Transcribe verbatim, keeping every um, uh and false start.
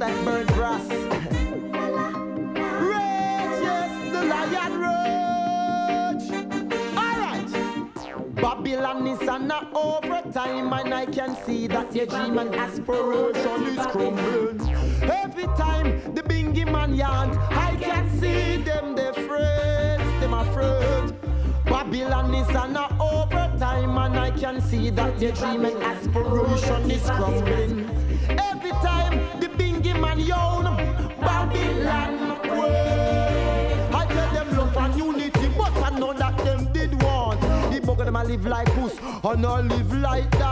like bird brass. Rage, yes, the lion roach. Alright. Babylon is an overtime, and I can see that your dream and aspiration is crumbling. Every time the bingy man yarn, I can see them, they afraid, them afraid. Babylon is an overtime, and I can see that your dream and aspiration is crumbling. Every time the bingy man yawn, Babylon way. I tell them love and unity, but I know that them did want. The bugger them a live like puss, and I live like that.